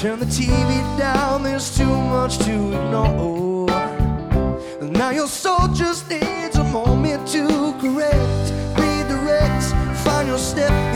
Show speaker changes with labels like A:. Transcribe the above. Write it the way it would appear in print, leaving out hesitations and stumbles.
A: Turn the TV down, there's too much to ignore. Now your soul just needs a moment to correct. Redirect, find your step